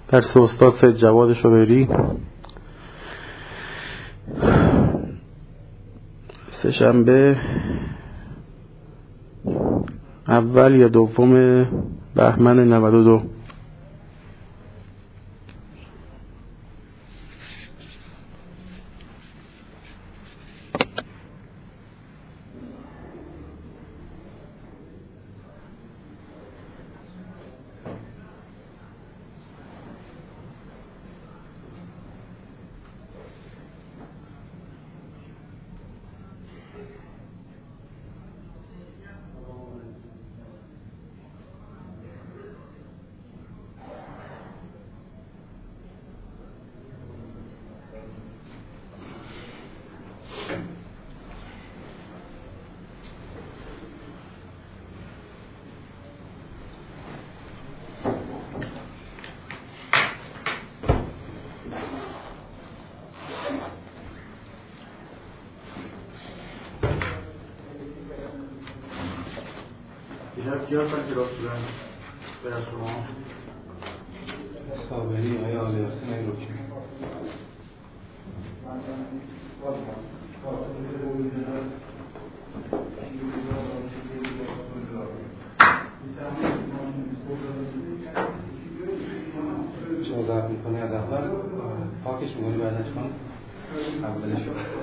درس استاد سید جواد شبیری، سه‌شنبه اول یا دوم بهمن 92. کیا سال کلاس بودن؟ به از شما؟ صابری آیا آلیاسین ای روکی شما ضرب میکنی از اول پاکش میکنی بعدش کن اولش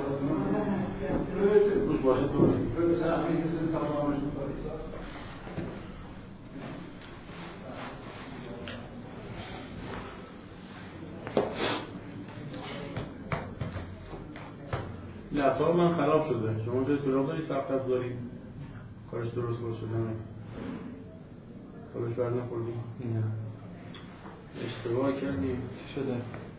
روش باشه تو لپتاپ من خراب شده. شما جای سراغ داری ثبت افزاری کارش درست باشه؟ نه کارش بر نخوردی؟ نه اشتباه کردیم. چی شده؟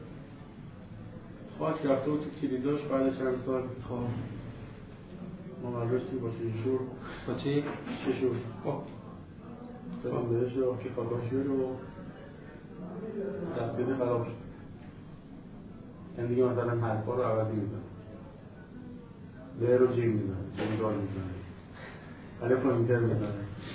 خاک رفته بود تو کلیداش بعد چند سال. خب ما مدرستی با شور. با چی؟ چه شور؟ دادم بهش رو که خاکاشوی رو دست بده خراب شد. این دیگه مثلا حرفا رو عوضی میزن، به رو جیم میزن، جمدار میزن، الف رو اینتر میزن.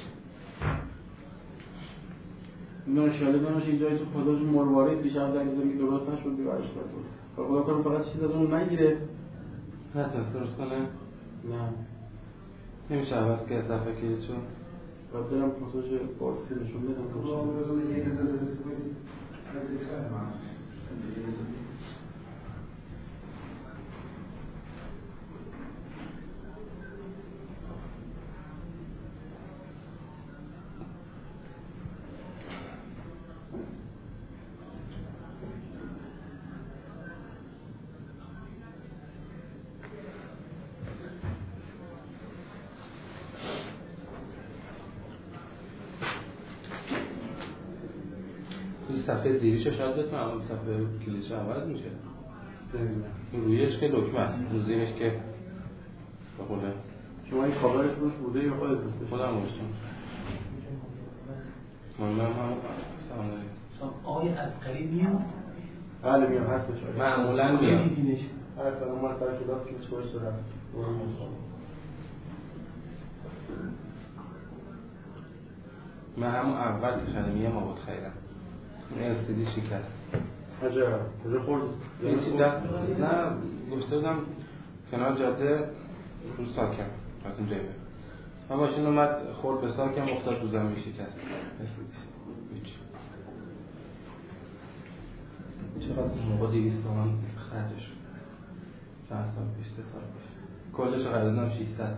ناشاله دانش اینجایی تو خداشون مروارید دیشب در میزن که درست نشد بیارش کرد. خدا کنم فقط چیز از اون نگیره. نتونست درست کنه؟ نه نمیشه عوض که صفحه کلید شد؟ باید برم پاساژ باسی نشون بدم. صفحه زیریش شاید بتونم اون صفحه کلیدش عوض میشه. رویش که دکمه است، رو زیرش که بخوره. شما این کاورش روش بوده یا خودت بوده؟ خودم روشتم. من هم سامنایی آقای عسقری میاد؟ بله میام هستش. معمولا میام. هر سلام من سر کلاس که چکارش دارم. من همون اول تشنمیه ما بود خیرم. این استیدی شکست. عجب کجا خوردی؟ این چی دست؟ نه گفته بودم کنار جاده رو ساکم از اون جایبه من ماشین اومد خورد به ساکم افتاد رو زمین شکست. استیدیش چقدر اون موقع 200 تومن خرجش شد چند سال پیش 3 سال پیش کلش رو خریدم 600 تومن.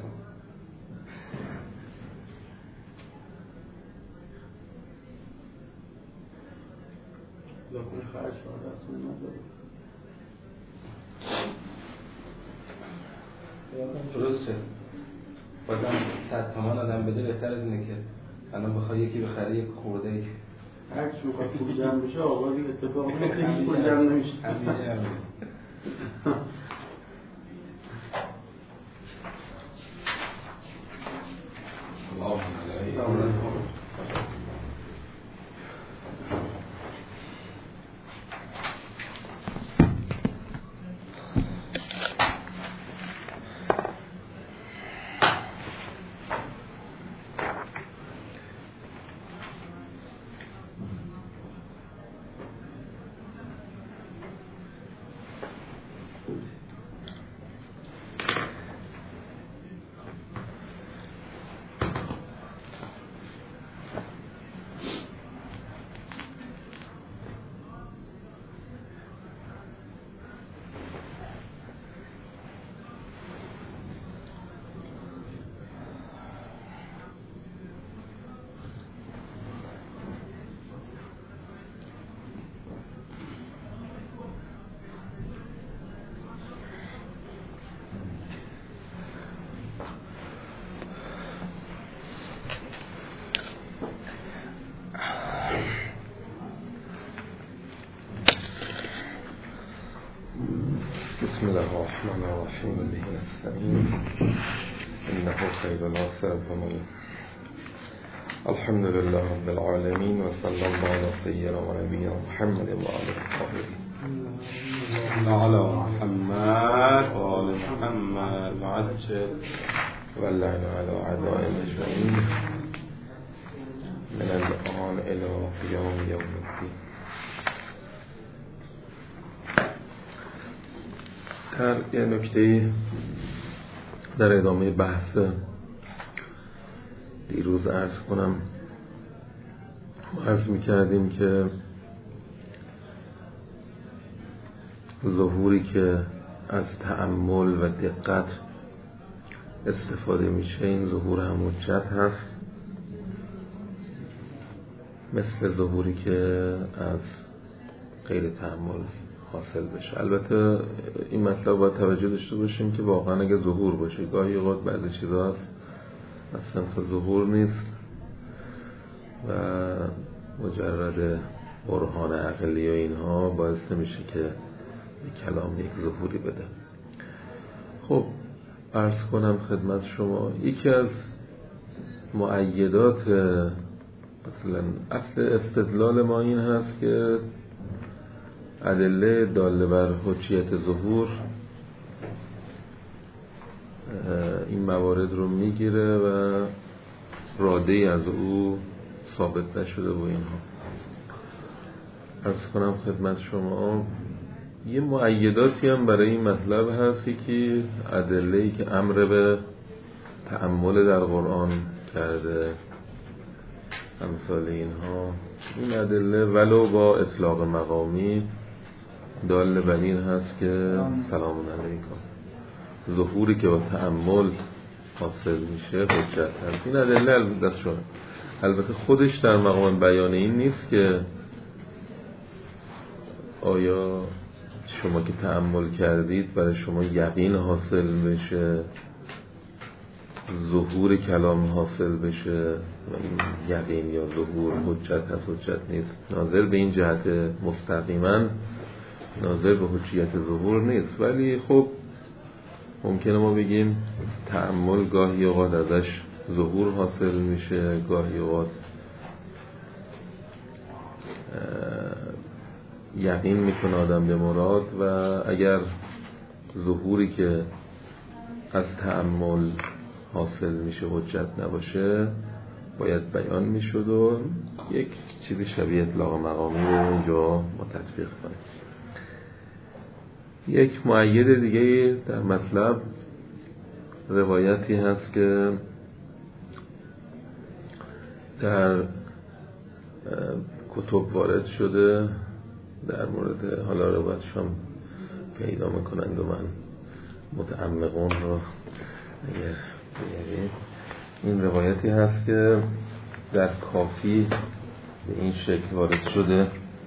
لکن خرج فرد از اون نزده درست شد بازم 100 تومن آدم بده بهتر از اینه که الان بخواه یکی بخره یک خورده ای هر چی بخواد پول جمع بشه آقایی اتفاق میفته پول جمع نمیشه. همیشه سلام علیکم. بسم الله الرحمن الرحیم به نستعین انه خیر ناصر فمن الحمد لله رب العالمین و صلی الله علی سیدنا و نبینا محمد و آله الطاهرین على محمد و آل محمد و عجل و اللعن علی اعدائهم اجمعین من الآن الی قیام یوم الدین. یه نکته در ادامه بحث دیروز عرض کنم. عرض می‌کردیم که ظهوری که از تأمل و دقت استفاده میشه این ظهور هم حجت هست، مثل ظهوری که از غیر تأمل حاصل بشه. البته این مطلب باید توجه داشته باشیم که واقعا اگه ظهور باشه، گاهی اوقات بعضی چیزا هست از صنف ظهور نیست و مجرد برهان عقلی و اینها باعث نمیشه که به کلام یک ظهوری بده. خب عرض کنم خدمت شما یکی از مؤیدات مثلا اصل استدلال ما این هست که ادله داله بر حجیت ظهور این موارد رو میگیره و راده‌ای از او ثابت نشده و اینها. عرض کنم خدمت شما یه مؤیداتی هم برای این مطلب هست که ادله‌ای که امر به تأمل در قرآن کرده، امثال اینها. این ادله ولو با اطلاق مقامی دال بر این هست که سلام علیکم، ظهوری که با تأمل حاصل میشه حجت هست. این ادله البته خودش در مقام بیان این نیست که آیا شما که تأمل کردید برای شما یقین حاصل بشه، ظهور کلام حاصل بشه، یقین یا ظهور حجت هست حجت نیست. ناظر به این جهت مستقیما ناظر به حجیت ظهور نیست، ولی خب ممکنه ما بگیم تأمل گاهی اوقات ازش ظهور حاصل میشه، گاهی اوقات یقین میکنه آدم به مراد و اگر ظهوری که از تأمل حاصل میشه حجت نباشه باید بیان میشد و یک چیز شبیه اطلاق مقامی رو اونجا ما تطبیق کنیم. یک مؤید دیگه در مطلب روایتی هست که در کتب وارد شده در مورد، حالا روایتش هم پیدا میکنند و من متعمقون رو اگر بیارید، این روایتی هست که در کافی به این شکل وارد شده: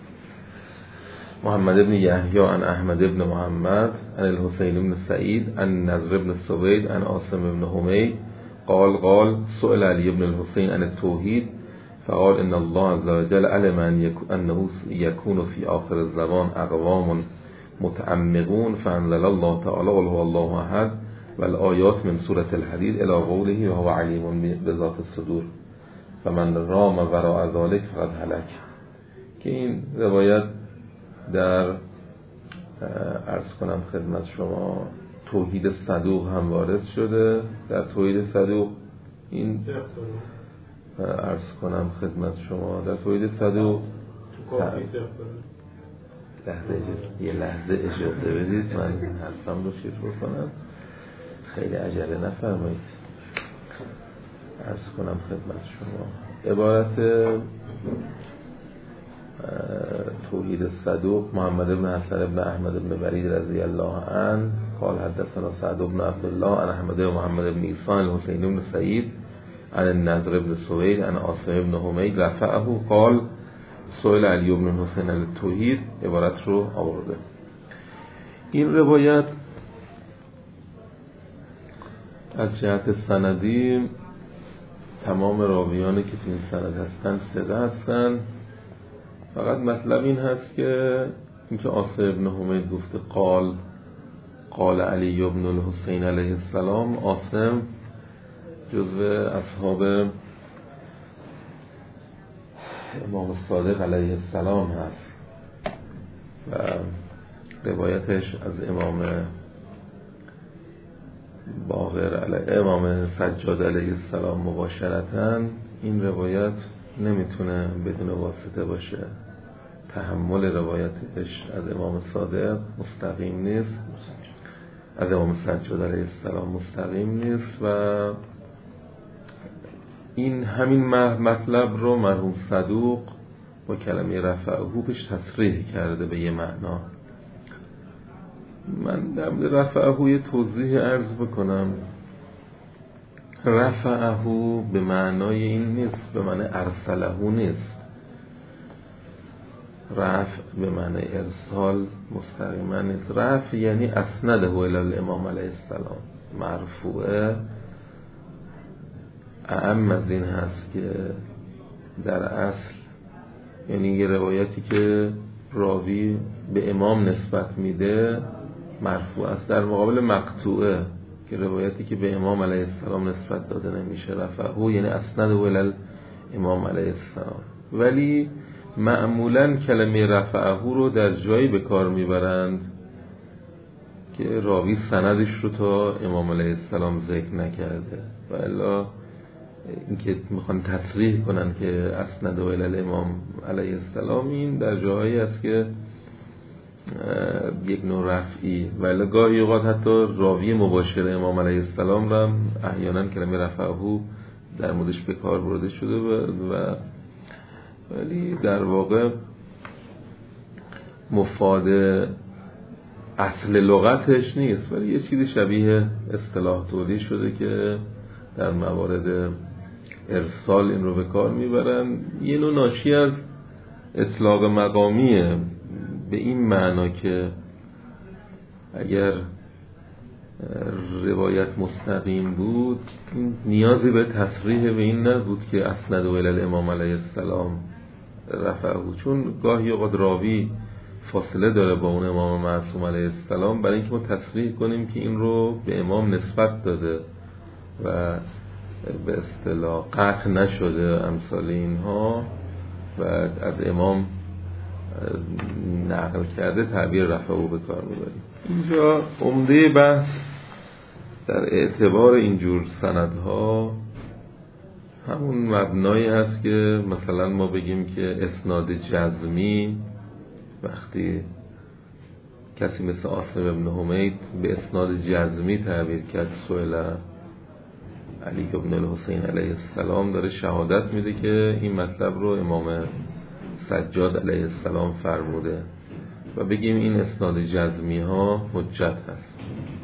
محمد ابن یحیی عن احمد ابن محمد عن الحسین ابن سعید عن نضر ابن سوید عن عاصم ابن حمید قال سئل علی ابن الحسین عن التوحید فقال ان الله عز وجل علم انه يكون في آخر الزمان اقوام متعمقون فانزل الله تعالى قل هو الله احد والآیات من سورة الحدید الى قوله وهو علیم بذات الصدور فمن رام وراء ذلك فقد هلك. که این روایت در عرض کنم خدمت شما توحید صدوق هم وارد شده. در توحید صدوق این عرض کنم خدمت شما در توحید صدوق یه لحظه اجازه بدید من حرفم رو شروع کنم، خیلی عجله نفرمایید. عرض کنم خدمت شما عبارت توحید صدوق: محمد بن حسن بن احمد بن برید رضی الله عنه قال حدثنا سعد بن عبدالله عن احمد و محمد بن عیسی الحسین بن سعید عن النضر بن سوید عن عاصم بن حمید رفعه قال سئل علی بن الحسین عن التوحید. عبارت رو آورده. این روایت از جهت سندی تمام راویانی که تو این سند هستن ثقه هستن، فقط مطلب این هست که اینکه عاصم بن حمید گفته قال علی بن الحسین علیه السلام. عاصم جزو اصحاب امام صادق علیه السلام هست و روایتش از امام سجاد علیه السلام مباشرتاً. این روایت نمیتونه بدون واسطه باشه. تحمل روایتش از امام صادق مستقیم نیست، از امام سجاد علیه السلام مستقیم نیست و این همین مطلب رو مرحوم صدوق با کلمه رفعه بهش تصریح کرده به یه معنا. من در رفعه یه توضیح عرض بکنم. رفعه به معنای این نیست، به معنی ارسله نیست. رفع به معنی ارسال مستقیما نیست. رفع یعنی اسنده الی الامام علیه السلام. مرفوعه اعم از این هست که در اصل یعنی یه روایتی که راوی به امام نسبت میده مرفوع است، در مقابل مقطوعه که روایتی که به امام علیه السلام نسبت داده نمیشه. رفعه یعنی اسنده الی الامام علیه السلام. ولی معمولاً کلمه رفعه رو در جایی به کار میبرند که راوی سندش رو تا امام علیه السلام ذکر نکرده و الا اینکه میخوان تصریح کنن که اسنده الی الامام علیه السلام، این در جاهایی است که یک نوع رفعی و الا گاهی اوقات حتی راوی مباشر امام علیه السلام را احیانا کلمه رفعه در موردش به کار برده شده و ولی در واقع مفاد اصل لغتش نیست، ولی یه چیزی شبیه اصطلاح تولید شده که در موارد ارسال این رو به کار میبرن. یه نوع ناشی از اطلاق مقامیه، به این معنا که اگر روایت مستقیم بود نیازی به تصریح به این نبود که اسنده الی الامام علیه السلام رفعه، چون گاهی اوقات راوی فاصله داره با اون امام معصوم علیه السلام برای اینکه ما تصریح کنیم که این رو به امام نسبت داده و به اصطلاح قطع نشده امثال اینها و از امام نقل کرده تعبیر رفعه به کار میبریم. اینجا عمده بحث در اعتبار اینجور سندها همون مبنایی هست که مثلا ما بگیم که اسناد جزمی، وقتی کسی مثل عاصم ابن حمید به اسناد جزمی تعبیر کرد سئل علی بن الحسین علیه السلام، داره شهادت میده که این مطلب رو امام سجاد علیه السلام فرموده و بگیم این اسناد جزمی ها حجت هست.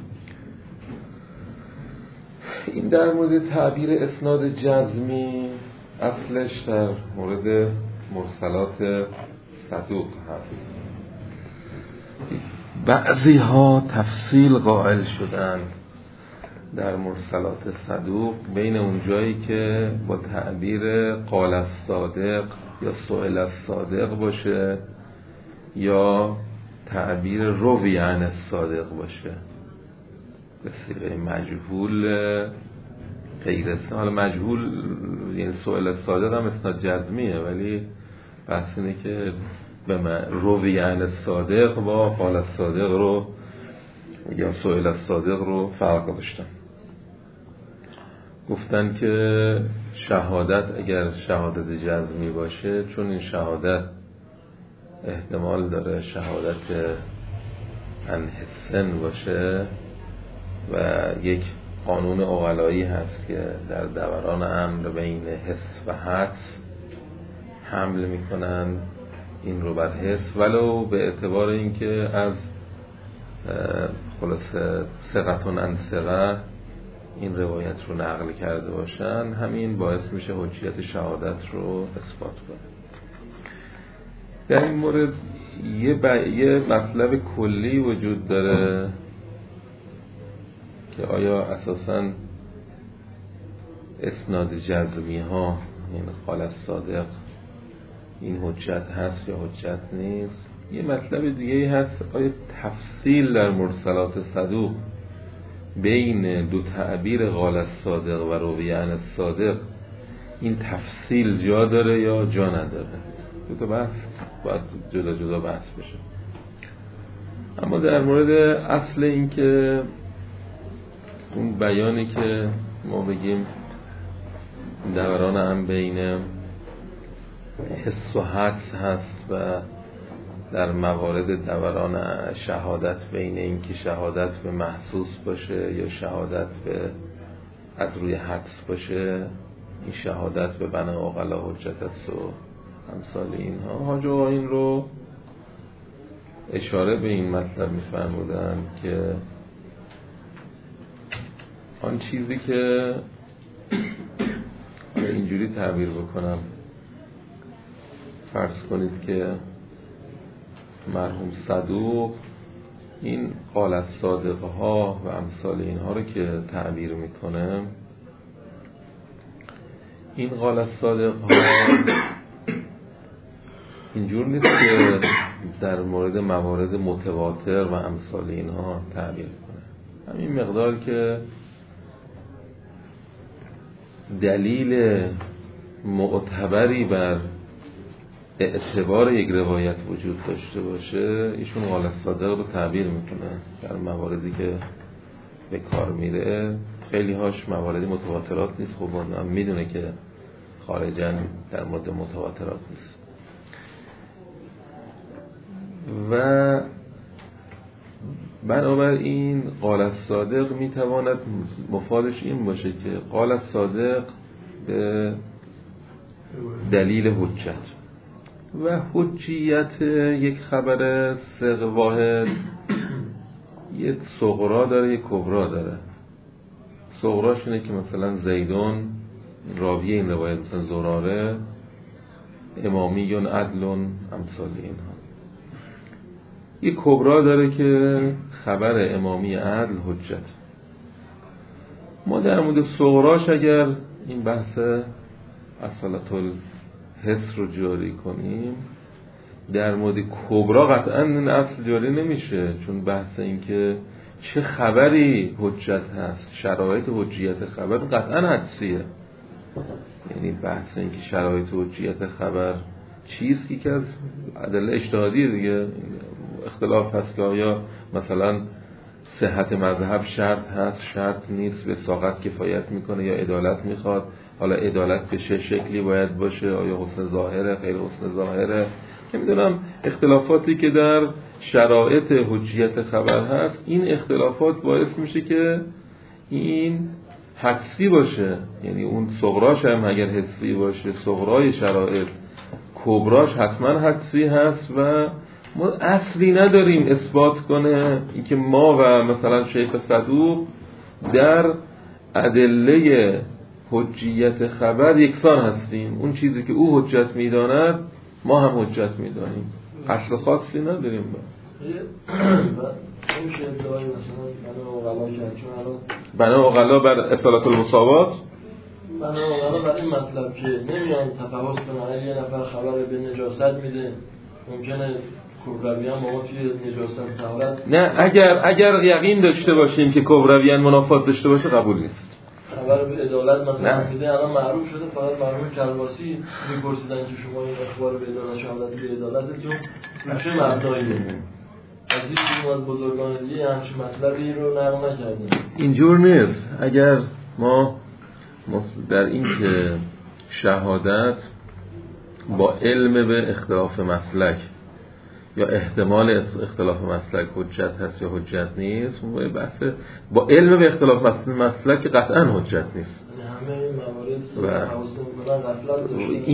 این در مورد تعبیر اسناد جزمی اصلش در مورد مرسلات صدوق هست. بعضی ها تفصیل قائل شدن در مرسلات صدوق بین اون جایی که با تعبیر قال الصادق یا سئل الصادق باشه یا تعبیر روی عن الصادق باشه به صیغه مجهول غیر اسم. حالا مجهول یعنی سئل الصادق هم اسناد جزمیه، ولی بحث اینه که به روی عن الصادق با قال الصادق رو یا سئل الصادق رو فرق داشتن. گفتن که شهادت اگر شهادت جزمی باشه، چون این شهادت احتمال داره شهادت عن حسن باشه و یک قانون عقلایی هست که در دوران امر بین حس و حدس حمل میکنن این رو بر حس، ولو به اعتبار اینکه از خلاصه ثقتون عن ثقه این روایت رو نقل کرده باشن، همین باعث میشه حجیت شهادت رو اثبات کنه. در این مورد یه مطلب کلی وجود داره که آیا اساساً اسناد جزمی ها این قال الصادق این حجت هست یا حجت نیست. یه مطلب دیگه هست، آیا تفصیل در مرسلات صدوق بین دو تعبیر قال الصادق و روی عن الصادق این تفصیل جا داره یا جا نداره؟ دو تا بحث باید جدا جدا بحث بشه. اما در مورد اصل این که اون بیانی که ما بگیم دوران هم بین حس و حدس هست و در موارد دوران شهادت بین این که شهادت به محسوس باشه یا شهادت به از روی حدس باشه، این شهادت به بنا عقلا حجت است و امثال اینها. حاج آقا این رو اشاره به این مطلب می‌فرمودن که آن چیزی که اینجوری تعبیر بکنم، فرض کنید که مرحوم صدوق این قال الصادق ها و امثال اینها رو که تعبیر میکنه، این قال الصادق ها اینجور نیست که در مورد موارد متواتر و امثال اینها تعبیر کنه. همین مقدار که دلیل معتبری بر اعتبار یک روایت وجود داشته باشه، ایشون قال الصادق رو تعبیر میکنه در مواردی که به کار میره. خیلی هاش مواردی متواترات نیست، خب هم میدونه که خارجاً در مورد متواترات نیست. و بنابراین قال الصادق میتواند مفادش این باشه که قال الصادق به دلیل حجت و حجیت یک خبر صدق واحد یک صغرا داره، یک کبرا داره. صغراش اینه که مثلا زیدون راوی این روایت مثلا زراره امامیون عدلون امثال اینها. یک کبرا داره که خبر امامی عدل حجت. ما در مورد صغراش اگر این بحث اصالت الحس رو جاری کنیم، در مورد کبرا قطعا این اصل جاری نمیشه، چون بحث این که چه خبری حجت هست، شرایط حجیت خبر قطعا حدسیه. یعنی بحث این که شرایط حجیت خبر چیست که از ادله اجتهادی دیگه اختلاف هست که آیا مثلا صحت مذهب شرط هست، شرط نیست، وثاقت کفایت میکنه یا عدالت میخواد. حالا عدالت به چه شکلی باید باشه، آیا حسن ظاهره، غیر حسن ظاهره، نمیدونم. اختلافاتی که در شرایط حجیت خبر هست، این اختلافات باعث میشه که این حدسی باشه. یعنی اون صغراش هم اگر حسی باشه، صغرای شرایط، کبراش حتما حدسی هست و ما اصلی نداریم اثبات کنه این که ما و مثلا شیخ صدوق در ادله حجیت خبر یکسان هستیم. اون چیزی که او حجت میداند ما هم حجت میدانیم، اصل خاصی نداریم. نمیشه ادعای مثلا بنا اغلا بر اصالت المساوات، بنا اغلا بر این مطلب که نمیان تفاوت کنه. یه نفر خبر به نجاست میده، ممکنه کبرویان ما توی نجاست تهارت. نه، اگر یقین داشته باشیم که کبرویان منافات داشته باشه قبول نیست. خبر به عدالت مثلا میده، الان معروف شده، فقط مرحوم کرواسی میپرسیدن که شما این اخبار به عدالت، شهادت به عدالتتون چه مبناییه؟ از هیچ کدوم از بزرگان دیگه همچین مطلبی رو نقل نکردن. اینجور نیست. اگر ما در این که شهادت با علم به اختلاف مسلک یا احتمال اختلاف مسلک حجت هست یا حجت نیست، بحث با علم به اختلاف مسلک قطعا حجت نیست. همه این موارد حواس نمی‌کنن، غفلت داشتن.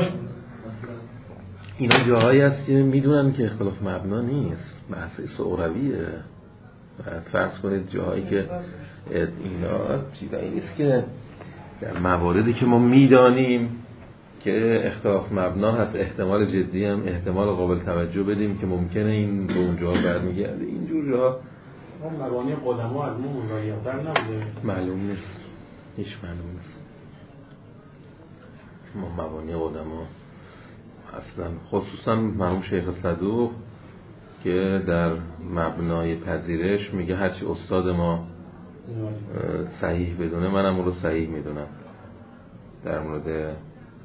اینا جاهایی هست که میدونن که اختلاف مبنا نیست، بحث صغرویه. فرض کنید جاهایی که اینا چیزایی نیست که در مواردی که ما میدانیم که اختلاف مبنا هست، احتمال جدی هم احتمال قابل توجه بدیم که ممکنه این به اونجا برمیگرده. اینجور جاها مبانی قدما از ما مزایدتر نبوده، معلوم نیست، هیچ معلوم نیست. ما مبانی قدما اصلا خصوصا مرحوم شیخ صدوق که در مبنای پذیرش میگه هرچی استاد ما صحیح بدونه منم اون رو صحیح میدونم. در مورد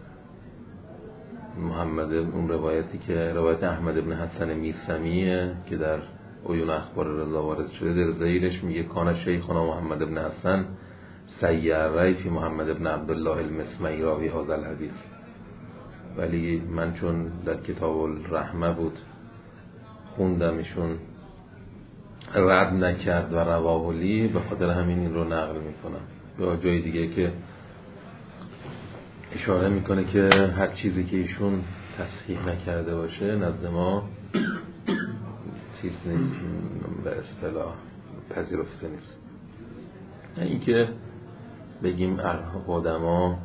محمد اون روایتی که روایت احمد ابن حسن میرسمیه که در عیون اخبار رضا وارد شده، در زیرش میگه کان شیخنا محمد ابن حسن سیّر رأی فی محمد ابن عبدالله المسمعی راوی هذا الحدیث، ولی من چون در کتاب الرحمه بود خوندم ایشون رد نکرد و رواهلی، به خاطر همین این رو نقل میکنم. یا جای دیگه که اشاره میکنه که هر چیزی که ایشون تصحیح نکرده باشه نزد ما چیز نیست، به اصطلاح پذیرفته نیست. این که بگیم آدما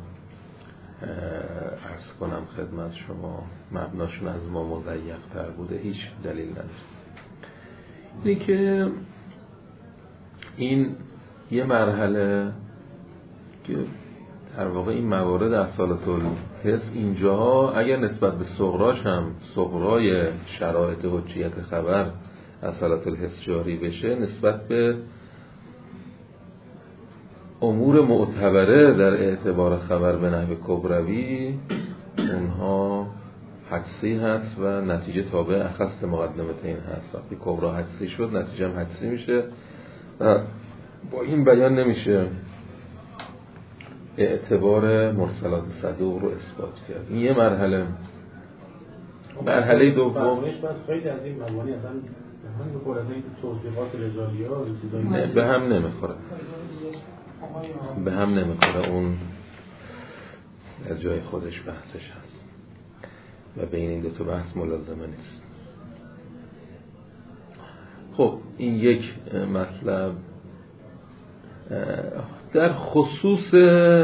عرض کنم خدمت شما مبناشون از ما مضیق تر بوده، هیچ دلیل نداره. اینه که این یه مرحله که در واقع این موارد اصالت الحس اینجاها اگر نسبت به صغراش هم صغرای شرایط حجیت خبر اصالت الحس جاری بشه، نسبت به امور معتبره در اعتبار خبر به نحو کبروی اونها حدسی هست و نتیجه تابع اخص مقدمتین هست. وقتی کبرا حدسی شد نتیجه هم حدسی میشه و با این بیان نمیشه اعتبار مرسلات صدوق رو اثبات کرد. این یه مرحله. مرحله دوم خیلی از این مبانی اصلا هم می‌خوره از این توصیفات رجالی‌ها نه به هم نمیخوره، به هم نمیخوره. اون در جای خودش بحثش هست و بین این دو تا بحث ملازمه نیست. خب این یک مطلب. در خصوص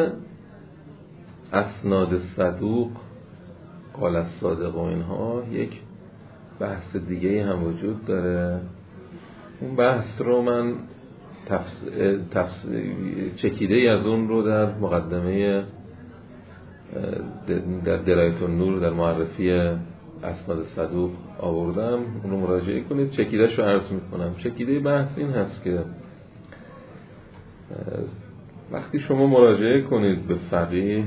اسناد صدوق قال الصادق و اینها یک بحث دیگه هم وجود داره. اون بحث رو من چکیده ای از اون رو در مقدمه در درایت النور در معرفی اسناد صدوق آوردم، اون رو مراجعه کنید. چکیده‌اش رو عرض میکنم. چکیده بحث این هست که وقتی شما مراجعه کنید به فقیه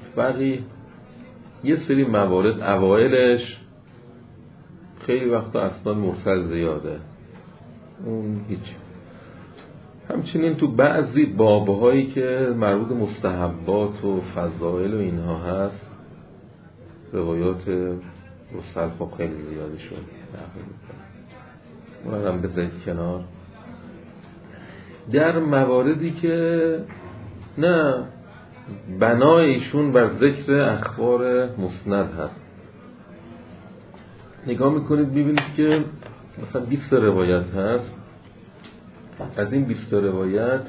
یه سری موارد اوائلش خیلی وقتا اسناد مرسل زیاده، اون هیچ. همچنین تو بعضی بابهایی که مربوط مستحبات و فضائل و اینها هست روایات مرسل خب خیلی زیادی شد. اون هم بذارید کنار. در مواردی که نه بنایشون بر ذکر اخبار مسند هست، نگاه میکنید میبینید که مثلا 20 روایت هست. از این 20 روایت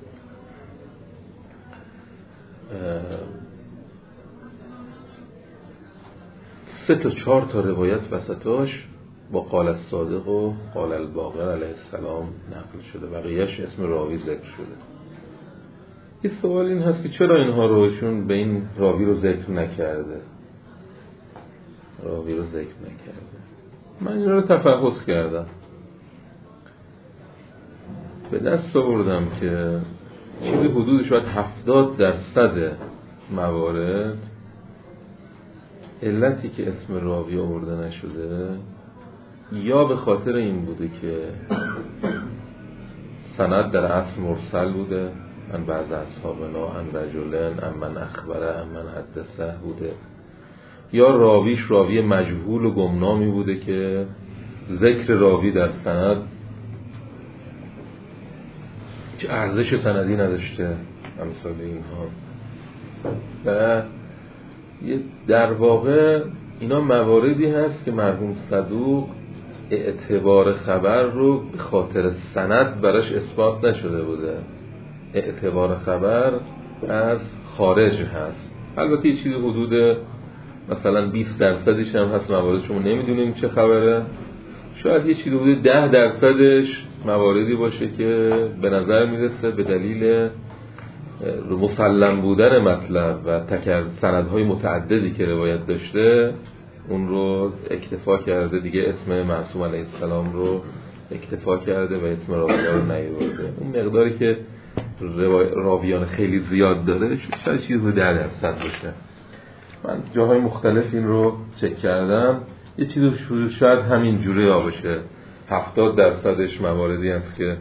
3 تا 4 تا روایت وسطاش با قال الصادق و قال الباقر علیه السلام نقل شده، بقیهش اسم راوی ذکر شده. یه سوال این هست که چرا اینها روشون به این راوی رو ذکر نکرده؟ من این رو تفحص کردم، به دست آوردم که چیزی حدود شاید 70% موارد علتی که اسم راوی آورده نشده یا به خاطر این بوده که سند در اصل مرسل بوده، من بعض اصحابنا ان رجلن ان من اخبره ان من حدثه بوده، یا راویش راوی مجهول و گمنامی بوده که ذکر راوی در سند چه ارزش سندی نداشته، امثال اینها. و در واقع اینا مواردی هست که مرحوم صدوق اعتبار خبر رو به خاطر سند براش اثبات نشده بوده. اعتبار خبر از خارج هست. البته یه چیزی حدود مثلا 20% هم هست موارد شما نمیدونیم چه خبره. شاید یه چیزی حدود 10% مواردی باشه که به نظر میرسه به دلیل مسلم بودن مطلب و سندهای متعددی که روایت داشته اون رو اکتفا کرده دیگه، اسم معصوم علیه السلام رو اکتفا کرده و اسم راویان رو نیاورده. اون مقداری که راویان خیلی زیاد داره شاید چیزی 10% باشه. من جاهای مختلف این رو چک کردم، یه چیزی شاید همین جوری باشه. 70% مواردی هست که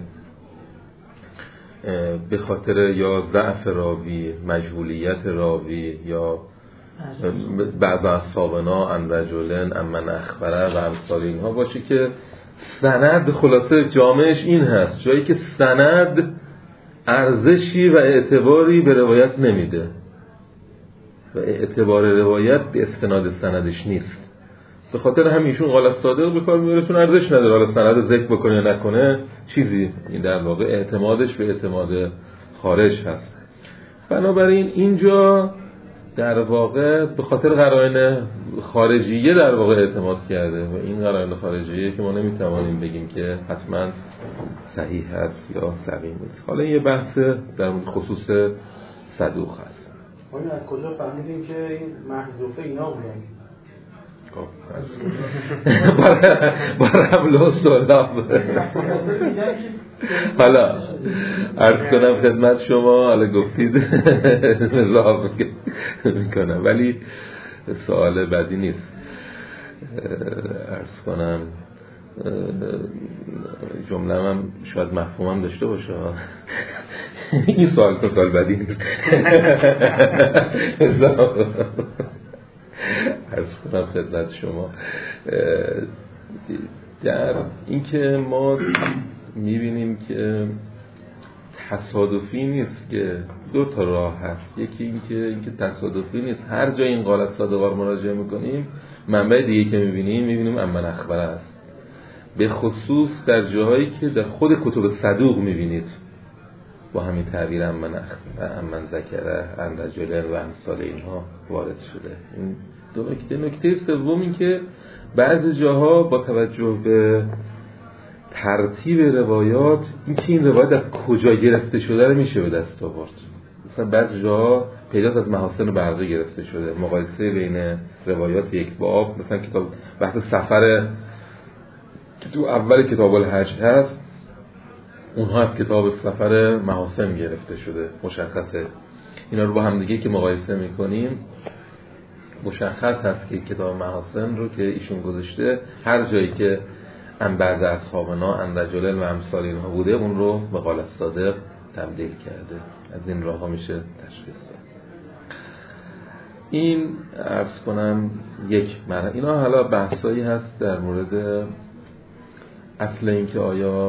به خاطر یا ضعف راوی، مجهولیت راوی یا بعض اصحابنا ان رجلن امن اخبره و امثال اینها باشه که سند خلاصه جامعش این هست، جایی که سند ارزشی و اعتباری به روایت نمیده و اعتبار روایت به استناد سندش نیست. به خاطر همیشون قال الصادق به کار میبره چون ارزش نداره، حالا سند ذکر بکنه یا نکنه چیزی، این در واقع اعتمادش به اعتماد خارج هست. بنابراین اینجا در واقع به خاطر قرائن خارجیه در واقع اعتماد کرده و این قرائن خارجیه که ما نمیتوانیم بگیم که حتما صحیح هست یا سقیم است. حالا یه بحث در مورد خصوص صدوق هست. ما از کجا فهمیدیم که این محذوفه اینا بودن؟ برام لوست دادم. حالا عرض کنم خدمت شما، حالا گفتید راه میکنم ولی سوال بدی نیست. عرض کنم جمله هم شاید مفهومم داشته باشه. این سوال بدی نیست. عرض کنم خدمت شما در اینکه ما میبینیم که تصادفی نیست که دو تا راه هست. یکی اینکه تصادفی نیست، هر جای این قال الصادق رو مراجعه میکنیم منبع دیگه که میبینیم امن اخبره است، به خصوص در جاهایی که در خود کتب صدوق میبینید با همین تعبیر امن ذکره ان رجلن و امثال اینها وارد شده. این دو نکته. نکته سوم این که بعضی جاها با توجه به ترتیب روایات این که این روایت از کجا گرفته شده رو میشه به دست آورد. مثلا بعضی جاها پیداست از محاسن برقی گرفته شده، مقایسه بین روایات یک باب، مثلا کتاب وقت سفر که تو اول کتاب الحج هست اونها از کتاب سفر محاسن گرفته شده، مشخصه. اینا رو با هم دیگه که مقایسه میکنیم مشخص هست که کتاب محاسن رو که ایشون گذاشته هر جایی که ان بعض اصحابنا ان رجلن و امثال اینها بوده اون رو به قال الصادق تبدیل کرده. از این راه ها میشه تشخیص داد. این عرض کنم یک مرحله. اینا حالا بحثایی هست در مورد اصل این که آیا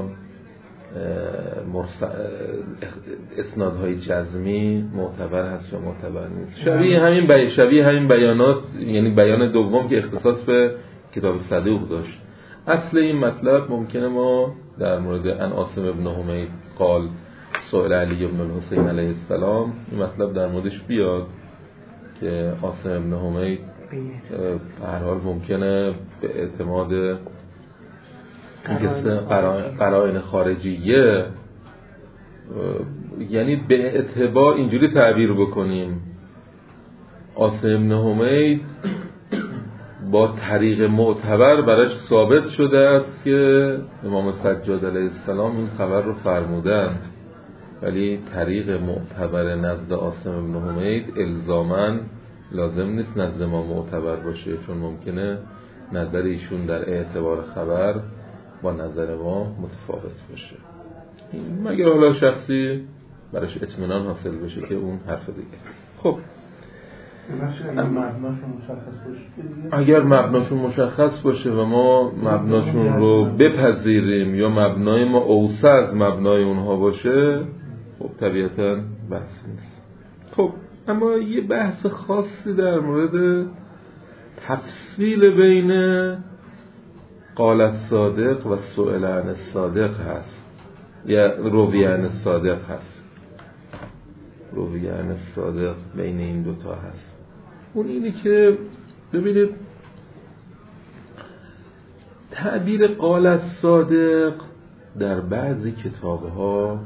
اسنادهای جزمی معتبر هست یا معتبر نیست. شبیه همین بیانات، یعنی بیان دوم که اختصاص به کتاب صدوق داشت. اصل این مطلب ممکنه ما در مورد ان عاصم ابن حمید قال سئل علی ابن الحسین علیه السلام این مطلب در موردش بیاد که عاصم ابن حمید به هر حال ممکنه به اعتماد قرائن خارجیه، یعنی به اعتبار اینجوری تعبیر بکنیم عاصم ابن حمید با طریق معتبر براش ثابت شده است که امام سجاد علیه السلام این خبر رو فرمودند، ولی طریق معتبر نزد عاصم ابن حمید الزاماً لازم نیست نزد ما معتبر باشه، چون ممکنه نظر ایشون در اعتبار خبر با نظر ما متفاوت باشه، مگر حالا شخصی براش اطمینان حاصل بشه که اون حرف دیگه. خب اگر مبناشون مشخص باشه و ما مبناشون رو بپذیریم یا مبنای ما اوسع از مبنای اونها باشه، خب طبیعتاً بحث نیست. خب اما یه بحث خاصی در مورد تفصیل بین قال الصادق و سئل عن الصادق هست یا روی عن الصادق هست. روی عن الصادق بین این دوتا هست. اون اینی که ببینید تعبیر قال الصادق در بعضی کتاب‌ها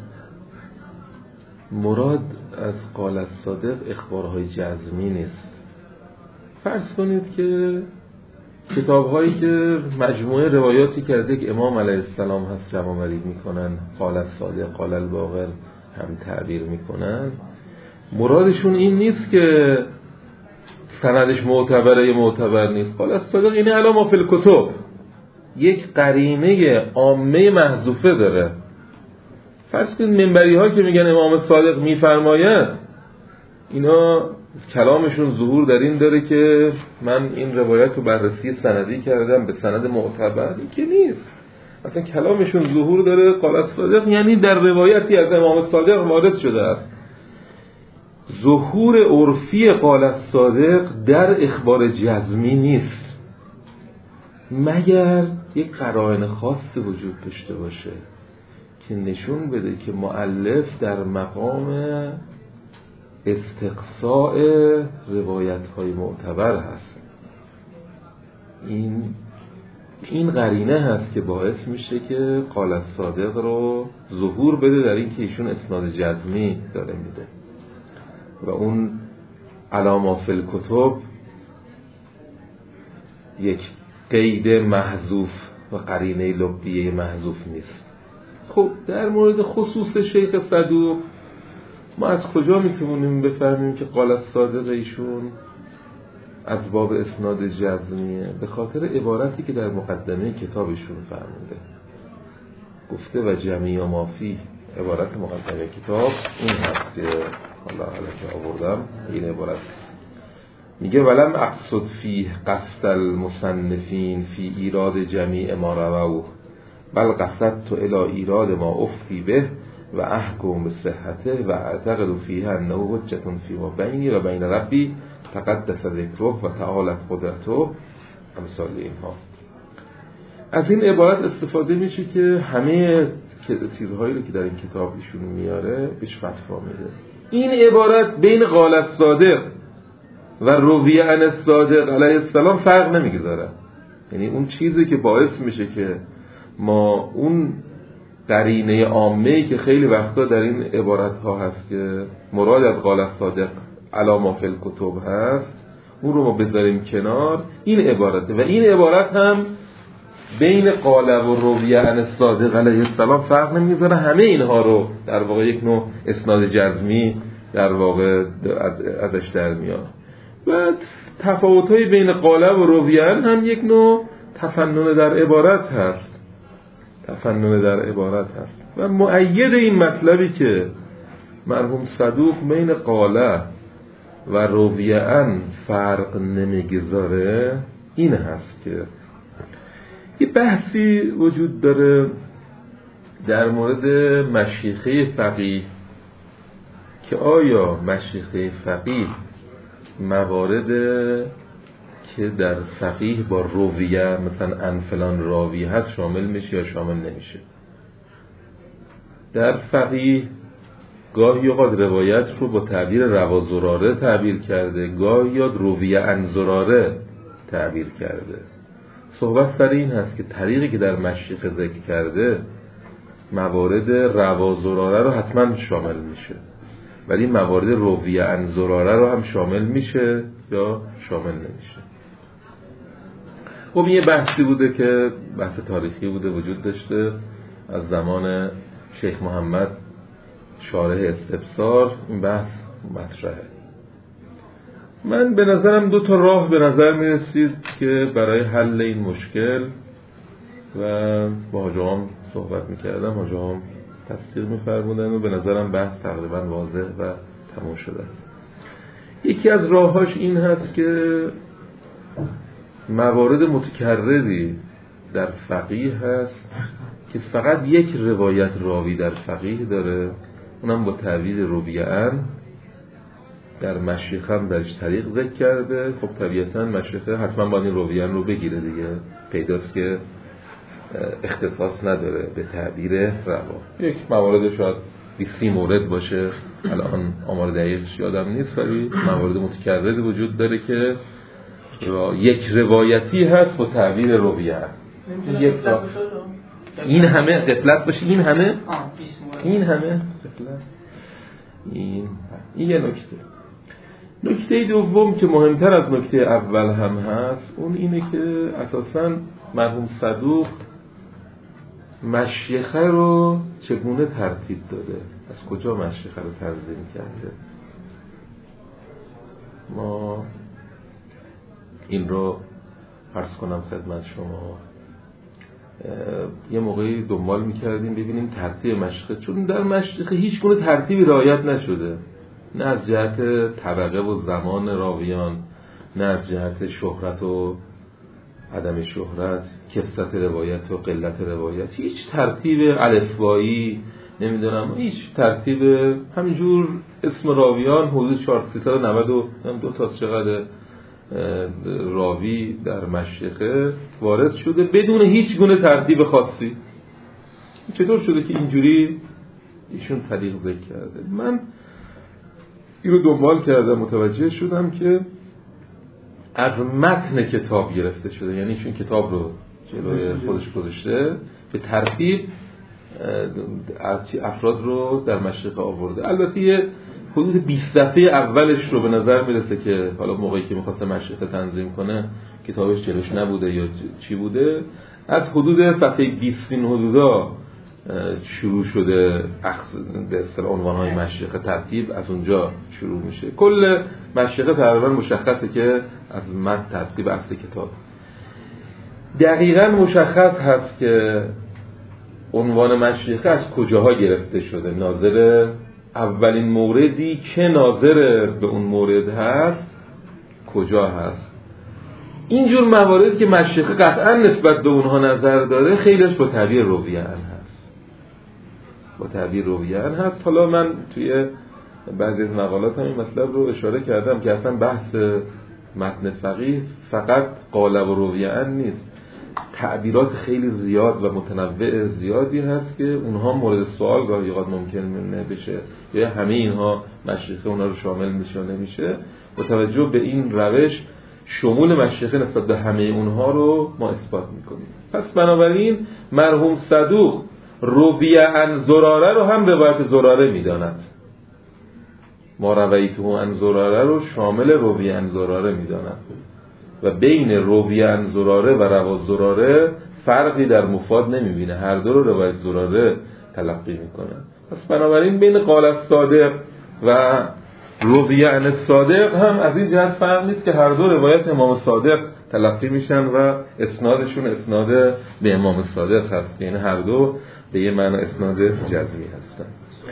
مراد از قال الصادق اخبارهای جزمی نیست. فرض کنید که کتاب‌هایی که مجموعه روایاتی که از یک امام علیه السلام هست جمع‌آوری میکنن، قال الصادق قال الباقر هم تعبیر میکنن، مرادشون این نیست که سندش معتبره یا معتبر نیست. قال الصادق یعنی علی ما فی الکتب، یک قرینه عامه محذوفه داره. فرض کنید منبری ها که میگن امام صادق میفرماید، اینا کلامشون ظهور در این داره که من این روایت رو بررسی سندی کردم به سند معتبر، این که نیست. اصلا کلامشون ظهور داره قال الصادق یعنی در روایتی از امام صادق وارد شده است. ظهور عرفی قال الصادق در اخبار جزمی نیست مگر یک قرائن خاص وجود داشته باشه که نشون بده که مؤلف در مقام استقصاء روایت‌های معتبر هست. این قرینه هست که باعث میشه که قال الصادق رو ظهور بده در این که ایشون اسناد جزمی داره میده و اون علامه فی الکتب یک قید محذوف و قرینه لبیه محذوف نیست. خب در مورد خصوص شیخ صدوق ما از کجا میتونیم بفهمیم که قال الصادق ایشون از باب اسناد جزمیه؟ به خاطر عبارتی که در مقدمه کتابشون فرموده، گفته و جمیع ما فیه. عبارت مقدمه کتاب این هست که حالا که آوردم، این عبارت میگه ولم اقصد فیه قصد المصنفین فی ایراد جمیع ما رووه بل قصدت الی ایراد ما افتی به و احکم به صحته و اعتقد فیه انه حجة فی ما بینی و بین ربی تقدس ذکره و تعالت قدرته، امثال اینها. از این عبارت استفاده میشه که همه چیزهایی رو که در این کتاب ایشون میاره بهش فتوا میده. این عبارت بین قال الصادق و روی عن الصادق علیه السلام فرق نمیگذاره. یعنی اون چیزی که باعث میشه که ما اون قرینه عامه‌ای که خیلی وقتا در این عبارت ها هست که مراد از قال الصادق علی ما فی الکتب هست، اون رو ما بذاریم کنار. این عبارته و این عبارت هم بین قال و روی عن الصادق علیه السلام فرق نمیذاره. همه اینها رو در واقع یک نوع اسناد جزمی در واقع ازش در میاد و تفاوت‌های بین قال و روی عن هم یک نوع تفنن در عبارت هست. و مؤید این مطلبی که مرحوم صدوق بین قال و روی عن فرق نمیگذاره این هست که یه بحثی وجود داره در مورد مشیخه فقیه که آیا مشیخه فقیه موارد که در فقیه با رویه مثلا ان فلان راوی هست شامل میشه یا شامل نمیشه. در فقیه گاهی اوقات روایت رو با تعبیر روا زراره تعبیر کرده، گاهی یاد رویه ان زراره تعبیر کرده. صحبت سر این هست که طریقی که در مشیخه ذکر کرده موارد روا زراره رو حتما شامل میشه، ولی موارد رویه ان زراره رو هم شامل میشه یا شامل نمیشه. خب یه بحثی بوده که بحث تاریخی بوده، وجود داشته از زمان شیخ محمد شارح استبصار. این بحث مطرحه. من به نظرم دو تا راه به نظر می رسید که برای حل این مشکل و با حاجام صحبت می کردم، حاجام تصدیق می فرمودن و به نظرم بحث تقریبا واضح و تمام شده است. یکی از راهاش این هست که موارد متکرری در فقیه هست که فقط یک روایت راوی در فقیه داره، اونم با تعبیر رویه ان. در مشیخه هم درش طریق ذکر کرده. خب طبیعتاً مشیخه حتما باید این رویه ان رو بگیره دیگه، پیداست که اختصاص نداره به تعبیر روا. یک موارد شاید 20 مورد باشه، الان آمار دقیقش یادم نیست، ولی موارد متکرری وجود داره که یک روایتی هست با تعبیر رویه ان. این همه غفلت باشه، این همه غفلت. این یه نکته. نکته دوم که مهمتر از نکته اول هم هست اون اینه که اساساً مرحوم صدوق مشیخه رو چگونه ترتیب داده، از کجا مشیخه رو تنظیم کرده. ما این رو عرض کنم خدمت شما یه موقعی دنبال میکردیم ببینیم ترتیب مشیخه، چون در مشیخه هیچ گونه ترتیبی رعایت نشده، نه از جهت طبقه و زمان راویان، نه از جهت شهرت و عدم شهرت، کثرت روایت و قلت روایت، هیچ ترتیب الفبایی نمیدونم، هیچ ترتیب، همینجور اسم راویان حدود 492 تا چقدر راوی در مشیخه وارد شده بدون هیچ گونه ترتیب خاصی. چطور شده که اینجوری ایشون طریق ذکر کرده؟ من این رو دنبال کردم، متوجه شدم که از متن کتاب گرفته شده، یعنی ایشون کتاب رو جلوی خودش گذاشته به ترتیب افراد رو در مشیخه آورده. البته یه حدود 20 صفحه اولش رو به نظر میرسه که حالا موقعی که میخواسته مشیخه تنظیم کنه کتابش جلوش نبوده یا چی بوده، از حدود صفحه 20 این حدودا شروع شده به اصطلاح عنوان‌های مشیخه، ترتیب از اونجا شروع میشه. کل مشیخه تقریبا مشخصه که از متن ترتیب اصل کتاب دقیقاً مشخص هست که عنوان مشیخه از کجاها گرفته شده، ناظر اولین موردی که ناظر به اون مورد هست کجا هست. اینجور موارد که مشیخه قطعاً نسبت به اونها نظر داره خیلیش با تعبیر رویه هست، با تعبیر رویه هست. حالا من توی بعضی از مقالات هم این مطلب رو اشاره کردم که اصلا بحث متن فقیه فقط قالب و رویه نیست، تعبیرات خیلی زیاد و متنوع زیادی هست که اونها مورد سوال گاهی اوقات ممکن بشه یا همه اینها مشیخه اونها رو شامل میشه و نمیشه. با توجه به این روش شمول مشیخه نسبت به همه اونها رو ما اثبات میکنیم. پس بنابراین مرحوم صدوق رویه عن زراره رو هم روایت زراره میداند، ما رویته عن زراره رو شامل رویه عن زراره میداند و بین رویه عن زراره و روا زراره فرقی در مفاد نمیبینه، هر دو رو روایت زراره تلقی میکنه. پس بنابراین بین قال الصادق و رویه عن الصادق هم از این جهت فرق نیست که هر دو روایت امام صادق تلقی میشن و اسنادشون اسناد به امام صادق هست، یعنی هر دو به یه معنی اسناد جزمی هستن.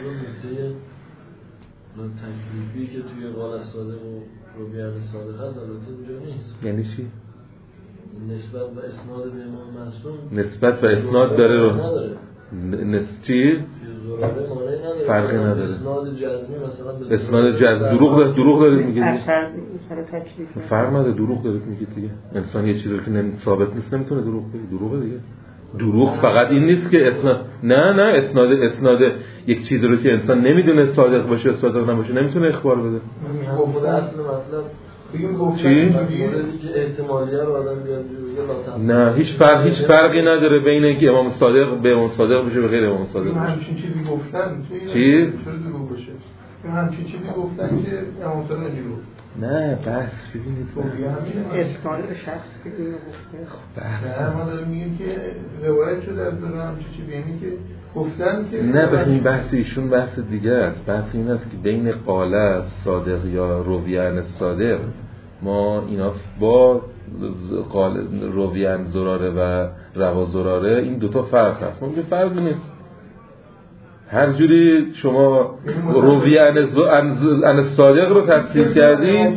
تکلیفی که توی قال الصادق و رویه عن الصادق هست البته اونجا نیست. یعنی چی؟ نسبت و اسناد به امام معصوم نسبت و اسناد داره رو چی؟ فرقی نداره. اسناد جزمی مثلا به اسناد جزمی دروغ دارید میگید. فرق نداره، دروغ دارید میگید دیگه. انسان یه چیزی که ثابت نیست نمیتونه دروغ بگه، دروغه دیگه. دروغ فقط این نیست که اسناد اسناد یک چیزی رو که انسان نمیدونه صادق باشه صادق نباشه نمیتونه اخبار بده. خود اصل مطلب چی؟ که احتمالیه رو آدم بیاد نه هیچ فرقی نداره بین اینکه امام صادق به امام صادق بشه به غیر امام صادق بشه. همچین چیزی گفتن چی؟ دروغ باشه. همچین چیزی گفتن که امام صادق نگفت. نه بس ببینید اسکان شخص که اینو گفته. نه ما داریم میگیم که روایت شده از همچین چیزی، یعنی که گفتن که نه ببین بحث ایشون بحث دیگه است. بحث این است که بین قاله صادق یا رویه عن صادق ما اینا با رویه عن زراره و روا زراره این دوتا فرق هست. ما میگیم فرق نیست، هر جوری شما رویه عن صادق رو تصدیق کردید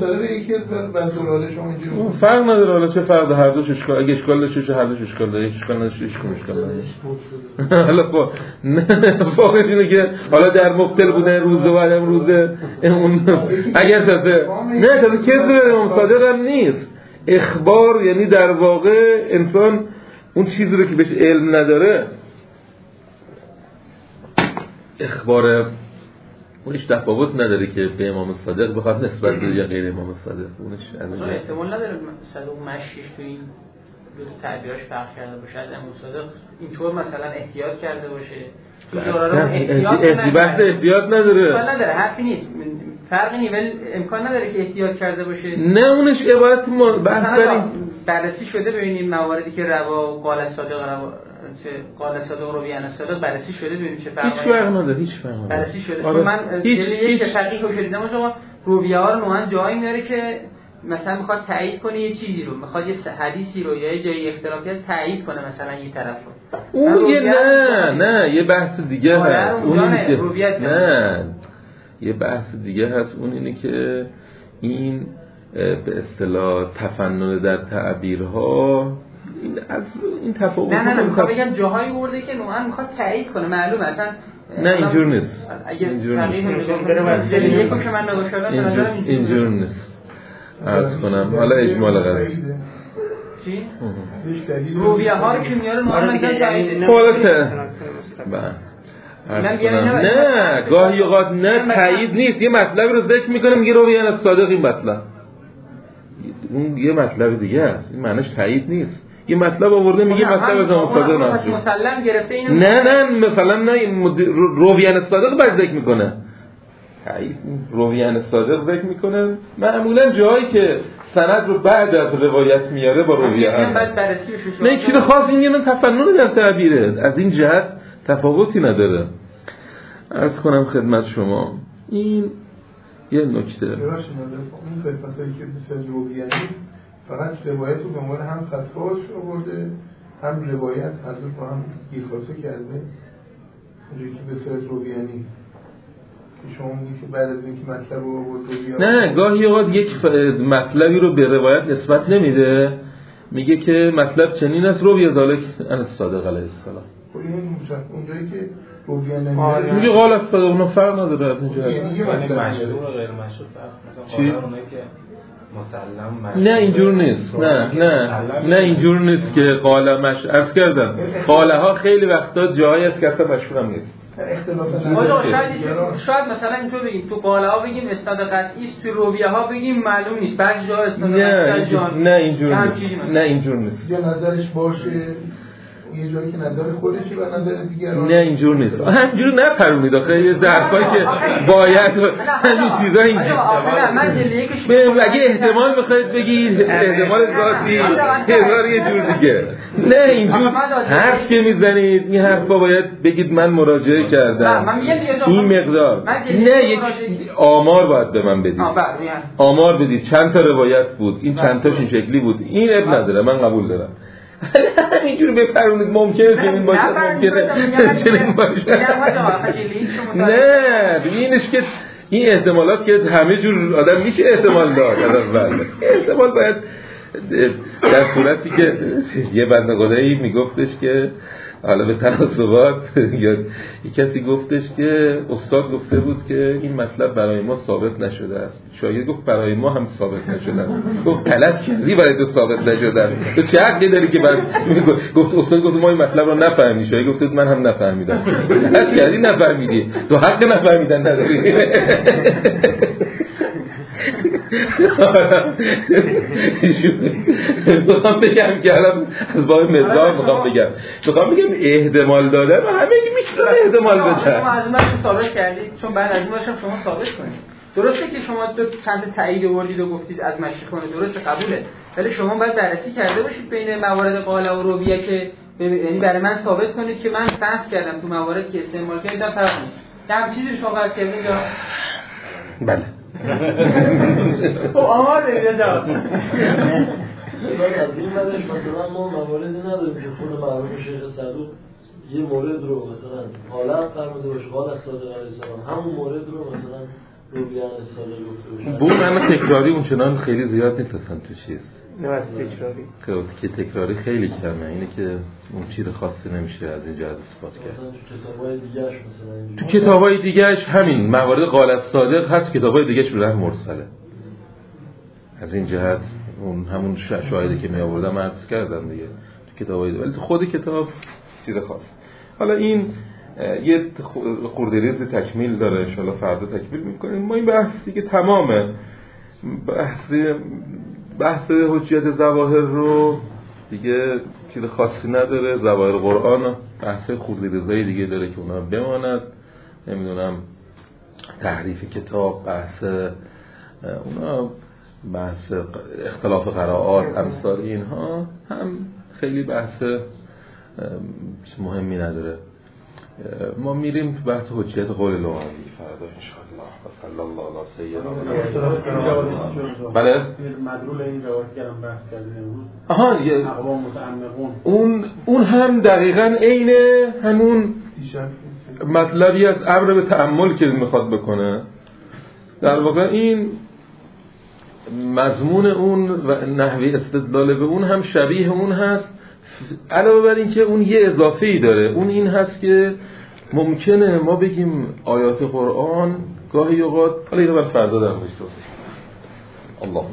فرق نداره. حالا چه فرق هر دوش اشکال، اگه اشکال داشته هر دوش اشکال داره، اشکال نداشته اشکال نداره. حالا خب فرق اینه که حالا در مبتل بودن روزه و عدم روزه اون اگر تازه کذب امام صادق هم نیست، اخبار یعنی در واقع انسان اون چیزی رو که بهش علم نداره اخبار اونش تفاوت نداره که به امام صادق بخواد نسبت بده یا غیر امام صادق. اونش از احتمال نداره صدوق مشیش تو این دو تعبیراش فرق کرده باشه از امام صادق، اینطور مثلا احتیاط کرده باشه. بحث احتیاط نداره. نداره حرفی نیست. فرقی نیست، ولی امکان نداره که احتیاط کرده باشه. نه اونش عبارت ما بحث داریم بررسی شده ببینیم مواردی که روا قال الصادق روا چه قال الصادق روی عن الصادق بررسی شده ببینیم چه فرقی. هیچ فرقی نداره، هیچ فرقی نداره. بررسی شده. چون من یک فقیه رو شدیدم آقا رویه ها رو نوعا جایی میاره که مثلا میخواد تایید کنه یه چیزی رو، میخواد یه حدیثی رو یا یه جای اختلافی هست تایید کنه مثلا یه طرف رو. اون نه یه بحث دیگه هست. اون اینه که نه یه بحث دیگه هست. اون اینه که این به اصطلاح تفنن در تعبیرها این تفاوت نه میخوام بگم جاهایی برده که نوعا میخواد تایید کنه معلومه اصلا نه اینجور نیست. اینجور نیست. عرض کنم حالا اجمال قضیه چی؟ رویه ها رو که میاره نوعا نه گاهی اوقات نه تایید نیست، یه مطلبی رو ذکر میکنه میگه رویه عن الصادق این مطلب، اون یه مطلب دیگه است، این معنیش تایید نیست. یه مطلب آورده میگه مطلب از صادق ناست، مسلم گرفته اینو نه مثلا نه رویه عن الصادق بعد ذکر میکنه، تایید رویه عن الصادق ذکر میکنه معمولا جایی که سند رو بعد از روایت میاره با رویه عن. نه چیز خاص این یه تفنن در تعبیره، از این جهت تفاوتی نداره. عرض کنم خدمت شما این یه نکته اون قسمتایی که مثل رویانی فقط روایت رو به عنوان هم فتواش آورده هم روایت هر دو با هم گیرخواسته کرده، اونجایی که به صورت رویانی که شما میگید که بعد از اینکه مطلب رو آورد نه گاهی اوقات یک مطلبی رو به روایت نسبت نمیده، میگه که مطلب چنین است روی ذالک عن الصادق علیه السلام. اونجایی که رویانی میگه قال الصادق اون فرق نداره از اینجا. یعنی مشهور و غیر مشهور فرق چی؟ مسلم نه اینجور نیست. نه اینجور نیست که قال مشهور عرض کردم قاله ها خیلی وقتا جایی است که اصلا مشهور هم نیست. شاید مثلا اینطور بگیم تو قاله ها بگیم اسناد قطعی است، تو رویه ها بگیم معلوم نیست، بعضی جا اسناد قطعی نه اینجور نیست. یا نظرش باشه یه جایی که نظر خودشه و نظر دیگران نه اینجور نیست. همینجوری نپرونید آخه یه ظرفایی که باید همین چیزا اینجوری اگه احتمال بخواید بگید احتمال ذاتی هزار یه جور دیگه. نه اینجور حرف که میزنید این حرفا باید بگید من مراجعه کردم این مقدار. نه یک آمار باید به من بدید، آمار بدید چند تا روایت بود، این چند تاش این شکلی بود، این اب نداره من قبول دارم. همینجوری بفرمونید ممکنه چنین باشه، ممکنه چنین باشه. نه اینش که این احتمالات که همه جور آدم میشه احتمال داد از اول. احتمال باید در صورتی که یه بنده خدایی میگفتش که حالا به تناسبات یا کسی گفتش که استاد گفته بود که این مطلب برای ما ثابت نشده است، شاگرد گفت برای ما هم ثابت نشده است. گفت غلط کردی برای تو ثابت نشده است، تو چه حقی داری که گفت استاد گفت ما این مطلب رو نفهمیدیم، شاگرد گفت من هم نفهمیدم. غلط کردی نفهمیدی، تو حق نفهمیدن نداری. میخوام بگم که الان از باب مقدار میخوام بگم احتمال داده و همه چی میشه احتمال بده. شما از اون ثابت کردید، چون بعد از اون شما ثابت کنید. درسته که شما تو چند تایید آوردید و گفتید از مشایخ درست قبوله، ولی شما باید بررسی کرده باشید بین موارد قاله و رویه که یعنی برای من ثابت کنید که من بحث کردم تو موارد که استعمال کردم فرق نیست. هم چیزی شما قصد کردید یا بله. خب آمار دیگه جواب. از این مدرش مثلا ما مواردی نداریم که خود مرحوم شیخ صدوق یه مورد رو مثلا حالت فرموده باشه قال الصادق علیه السلام، همون مورد رو مثلا رویه عن الصادق گفته باشه. بو معنی تکراری اونچنان خیلی زیاد نیست اصلا تو چیز. نه تکراری. که تکراری خیلی کمه، اینه که اون چیز خاصی نمیشه از این جهت اثبات کرد. مثلا تو کتابای دیگه‌اش مثلا تو کتابای دیگه‌اش همین موارد قال الصادق هست، کتابای دیگه‌اش به راه مرسله. از این جهت اون همون شاهدی که می آوردم عرض کردم دیگه تو کتابای دیگه، ولی تو خود کتاب چیز خاص. حالا این یه خورده ریز تکمیل داره، ان شاءالله فردا تکمیل می‌کنیم. ما این بحثی که تمامه بحث حجیت ظواهر رو دیگه چیز خاصی نداره. ظواهر قرآن بحث خورده ریزای دیگه داره که اونا بماند. نمیدونم تحریف کتاب، بحث اونا، بحث اختلاف قرائات، امثال اینها هم خیلی بحث مهمی نداره. ما میریم تو بحث حجیت قول لغوی فردا ان شاء الله. صلی الله علی سیدنا. بله مدلول این روایتی که هم بحث کردیم امروز اقوام متعمقون، اون هم دقیقاً عین همون مطلبی از امر به تأمل که میخواد بکنه. در واقع این مضمون اون و نحوه استدلال به اون هم شبیه اون هست، علاوه بر این که اون یه اضافه‌ای داره. اون این هست که ممکنه ما بگیم آیات قرآن گاهی اوقات، حالا اینو من فردا در موردش توضیح میدم. الله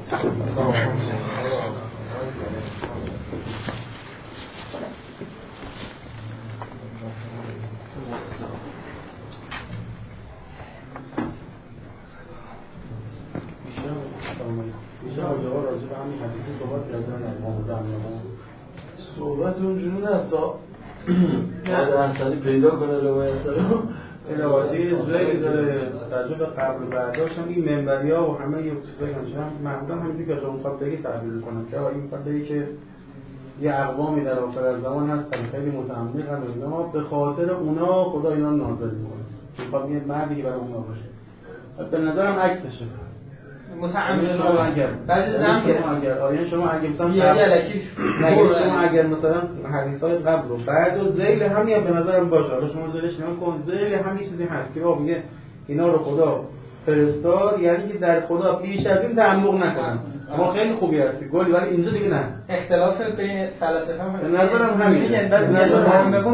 صحبت اونجوری نه تا حسنی پیدا کنه روایت رو. این روایتی زیادی داره ترجمه به قبل و بعداش هم این منبریا و همه یه چیزایی کنشم معمولا همینجوری که شما میخواد بگی تعبیر کنم که این میخواد بگی که یه اقوامی در آخر زمان هستن خیلی متعمق هستن، اما به خاطر اونا خدا اینا نازل میکنه، میخواد یه مردی برای اونا باشه. به نظرم عکسشه متعمق شما اگر بعد زمان شما اگه شما اگر مثلا حدیث‌های قبل و بعد و ذیل همین به نظرم باشه. حالا شما ذیلش نگاه کن، ذیل همین چیزی هست که میگه اینا رو خدا فرستاد، یعنی که در خدا بیش از این تعمق نکنن. اما خیلی خوبی هستی گلی، ولی اینجا دیگه نه. اختلاف بین فلاسفه هم به نظرم همینه. بعد نظرم بگم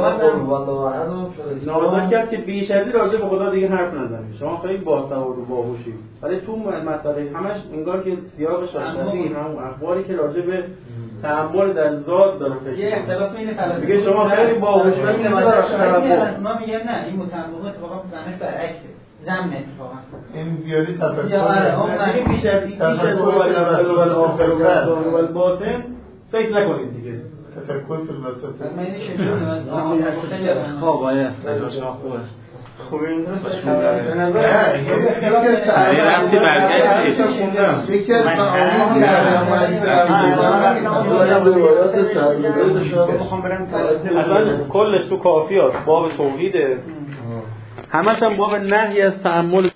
نابود کرد که بیش از این راجع به خدا دیگه حرف نزنید. شما خیلی باسواد و باهوشی، ولی تو مسئله همش انگار که سیاق شاشنی همون اخباری که راجع به تعامل در ذات داره فکر یه اختلاف بین فلاسفه دیگه شما خیلی باهوشی، ولی ما میگم نه این متعمق اتفاقا معنیش برعکسه، ضمن اتفاقا این زیادی تفکر دیگه بیش از اول باطن فکر نکنید دیگه. تفکر فلسفه من اینش نمیدونم خوب است. خوب این درست به نظر یکی از اصلا کلش تو کافی هست، باب توحیده، همش هم باب نهی از تأمل